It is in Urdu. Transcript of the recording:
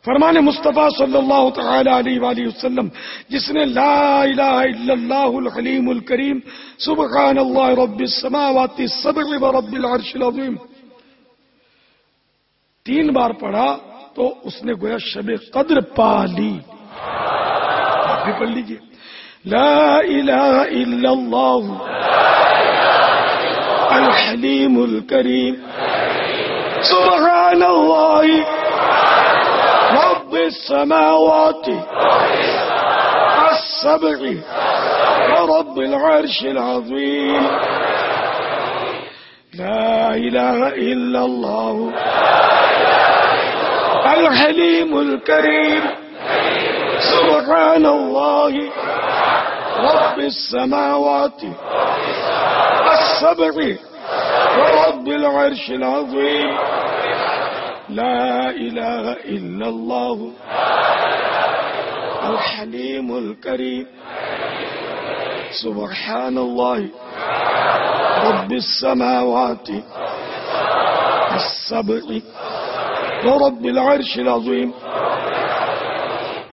فرمان مصطفیٰ صلی اللہ تعالی علیہ وآلہ وسلم، جس نے لا الہ الا اللہ الحلیم الکریم سبحان اللہ رب السماوات السبع ورب العرش العظیم 3 بار پڑھا تو اس نے گویا شب قدر پا لی. آپ بھی پڑھ لیجیے، لا الہ الا اللہ الحلیم الکریم سبحان اللہ رب السماوات السبع ورب العرش العظیم لا الہ الا اللہ الحلیم الکریم سبحان اللہ رب السماوات السبع ورب العرش العظیم لا الہ الا اللہ الحلیم الکریم سبحان اللہ رب السماوات السبع ورب العرش العظیم